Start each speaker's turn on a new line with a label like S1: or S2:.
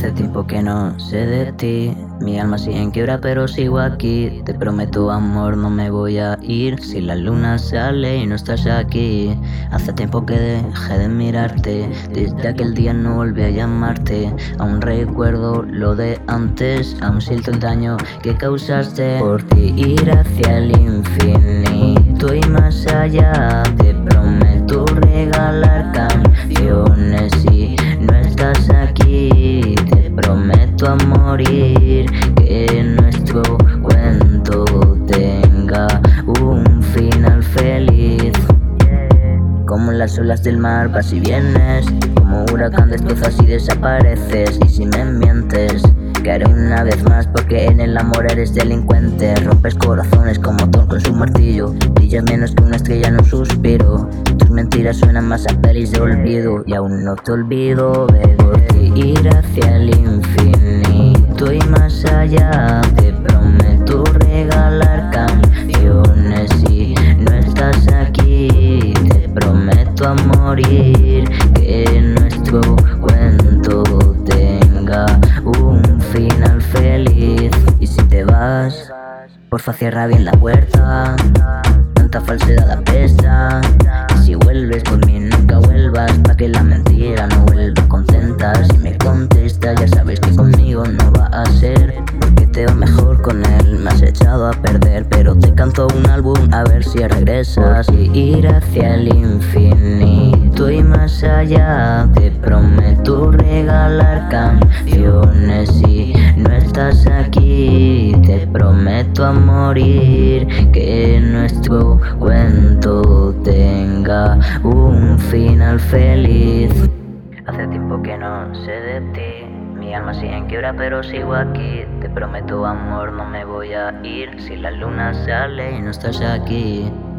S1: Hace tiempo que no sé de ti, mi alma sigue en quiebra pero sigo aquí. Te prometo amor, no me voy a ir si la luna sale y no estás aquí. Hace tiempo que dejé de mirarte, desde aquel día no volví a llamarte. Aún recuerdo lo de antes, aún siento el daño que causaste. Por ti ir hacia el infinito y más allá, te prometo regalar canciones si no estás aquí. Te prometo a morir que nuestro cuento tenga un final feliz. Como las olas del mar vas y vienes, como huracán destrozas y desapareces. Y si me mientes, que haré una vez más, porque en el amor eres delincuente. Rompes corazones como Thor con su martillo, brillas menos que una estrella en un suspiro. Tus mentiras suenan más a pelis de olvido, y aún no te olvido, bebé. Por ti ir hacia el infinito y más allá, te prometo regalar canciones si no estás aquí. Te prometo a morir que nuestro cuento tenga un final feliz. Y si te vas, porfa cierra bien la puerta, tanta falsedad apesta. Y si vuelves por mí nunca vuelvas, pa' que la mentira no vuelva contenta. Si me contestas ya sabes que conmigo no va a ser, porque te va mejor con él. Me has echado a perder, pero te canto un álbum a ver si regresas. Y ir hacia el infinito y más allá, te prometo regalar canciones si no estás aquí. Te prometo a morir que nuestro cuento tenga un final feliz. Hace tiempo que no sé de ti, mi alma sigue en quiebra pero sigo aquí. Te prometo amor, no me voy a ir si la luna sale y no estás aquí.